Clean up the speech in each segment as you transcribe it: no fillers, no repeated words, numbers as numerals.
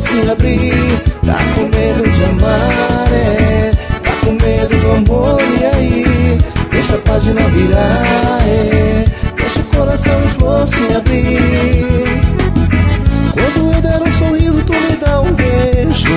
fosse abrir. Tá com medo de amar, tá com medo do amor, e aí? Deixa a página virar, deixa o coração em flor se abrir. Quando eu der um sorriso, tu me dá um beijo.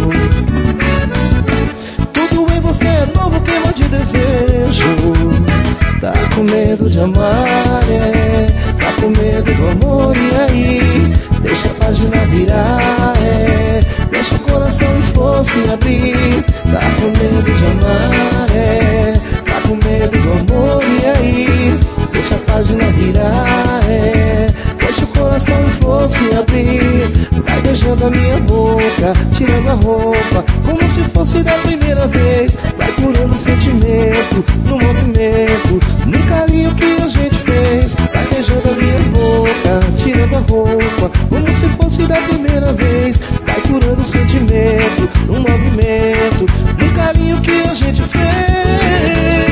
Tudo em você é novo, queima de desejo. Tá com medo de amar, tá com medo do amor, e aí? Deixa a página virar, deixa o coração em flor se abrir. Tá com medo de amar, tá com medo do amor, e aí? Deixa a página virar, deixa o coração em flor se abrir. Vai beijando a minha boca, tirando a roupa, como se fosse da primeira vez. Vai curando o sentimento, no movimento, no carinho que a gente fez. Vai beijando a minha boca, tirando a roupa, como se fosse da primeira vez. Vai curando o sentimento, no movimento, no carinho que a gente fez.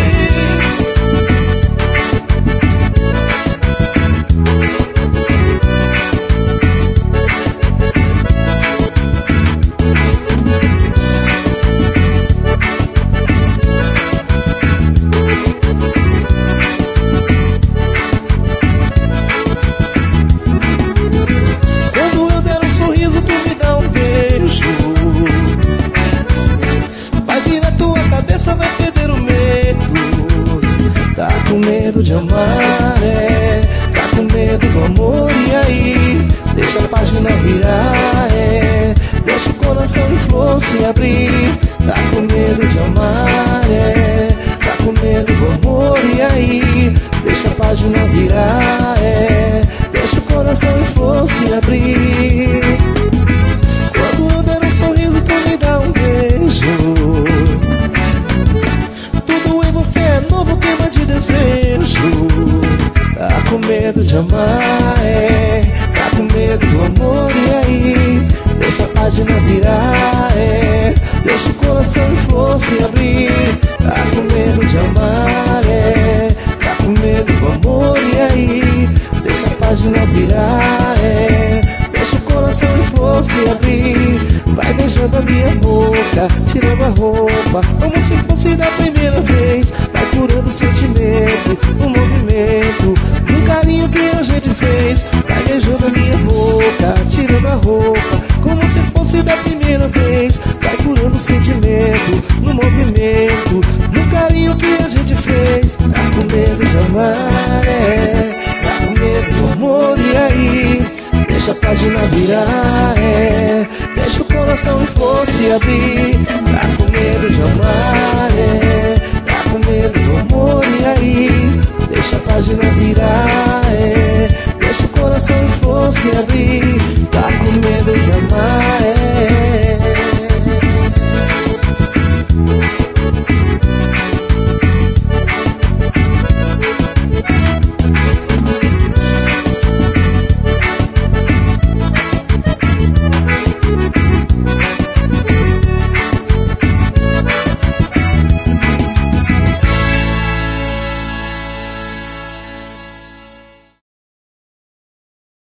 Vai perder o medo. Tá com medo de amar, tá com medo do amor, e aí? Deixa a página virar, deixa o coração em flor se abrir. Tá com medo de amar, tá com medo do amor, e aí? Deixa a página virar, deixa o coração em flor se abrir. Quando eu der um sorriso, tu me dá um beijo. Você é novo, queima de desejo. Tá com medo de amar, tá com medo do amor, e aí? Deixa a página virar, deixa o coração em flor se abrir. Tá com medo de amar, tá com medo do amor, e aí? Deixa a página virar, deixa o coração em flor se abrir. Vai beijando a minha boca, tirando a roupa, como se fosse da primeira vez. Vai curando o sentimento, no movimento, no carinho que a gente fez. Vai beijando a minha boca, tirando a roupa, como se fosse da primeira vez. Vai curando o sentimento, no movimento, no carinho que a gente fez. Tá com medo de amar, tá com medo do amor, e aí? Deixa a página virar, deixa o coração em flor se abrir. Tá com